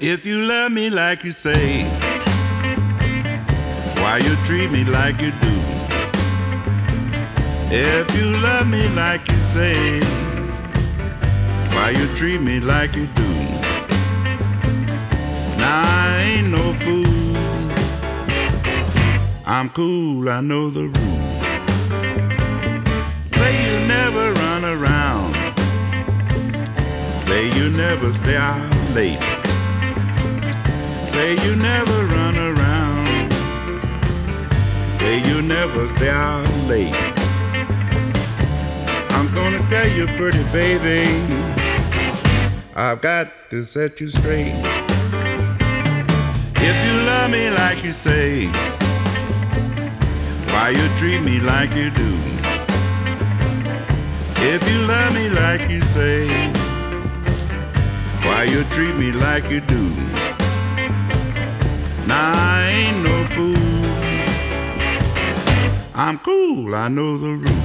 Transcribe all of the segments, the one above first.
If you love me like you say, why you treat me like you do? If you love me like you say, why you treat me like you do? Now I ain't no fool, I'm cool, I know the rules. Say you never run around, say you never stay out late, say you never run around, say you never stay out late. I'm gonna tell you, pretty baby, I've got to set you straight. If you love me like you say, why you treat me like you do? If you love me like you say, why you treat me like you do? Now I ain't no fool, I'm cool, I know the rules.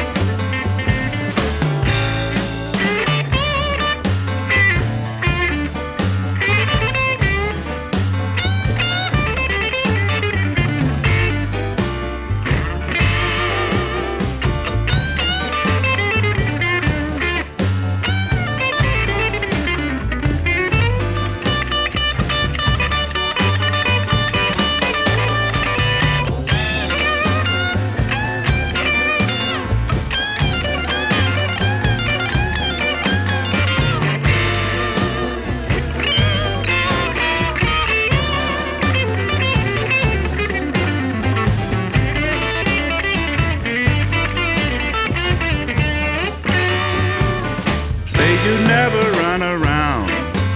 You never run around,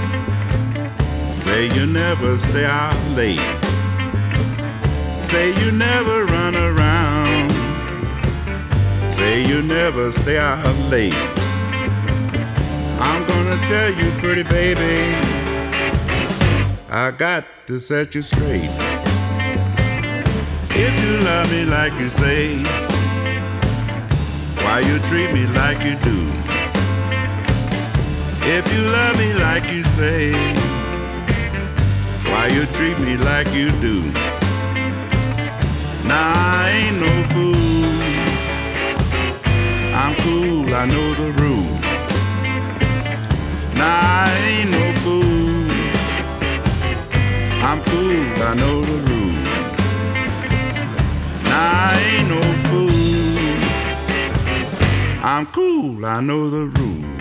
say you never stay out late, say you never run around, say you never stay out late. I'm gonna tell you, pretty baby, I got to set you straight. If you love me like you say, why you treat me like you do? If you love me like you say, why you treat me like you do? Now I ain't no fool, I'm cool, I know the rules. Now I ain't no fool, I'm cool, I know the rules. Now I ain't no fool, I'm cool, I know the rules.